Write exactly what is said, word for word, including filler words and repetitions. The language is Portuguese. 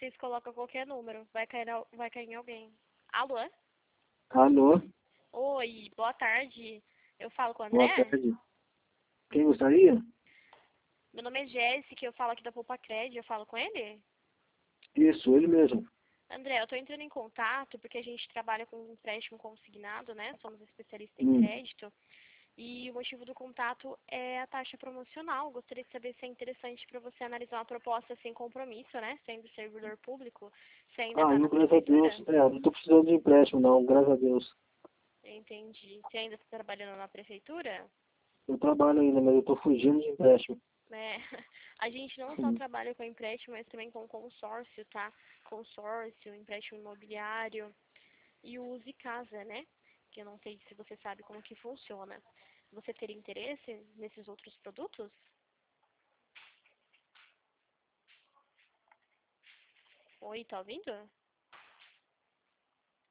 vocês colocam qualquer número. Vai cair, al- vai cair em alguém. Alô? Alô, Oi, boa tarde. Eu falo com o boa André? tarde. Quem gostaria? Meu nome é Jéssica, eu falo aqui da Poupa Cred. Eu falo com ele? Isso, ele mesmo. André, eu tô entrando em contato porque a gente trabalha com empréstimo consignado, né? Somos especialistas em Hum. crédito. E o motivo do contato é a taxa promocional. Gostaria de saber se é interessante para você analisar uma proposta sem compromisso, né? Sendo servidor público, você ainda Ah, está eu, na graças a prefeitura? Deus, é, não tô precisando de empréstimo não, graças a Deus. Entendi. Você ainda está trabalhando na prefeitura? Eu trabalho ainda, mas eu tô fugindo de empréstimo. É. A gente não só Hum. trabalha com empréstimo, mas também com consórcio, tá? Consórcio, empréstimo imobiliário e o Use Casa, né? Que eu não sei se você sabe como que funciona. Você teria interesse nesses outros produtos? Oi, tá ouvindo?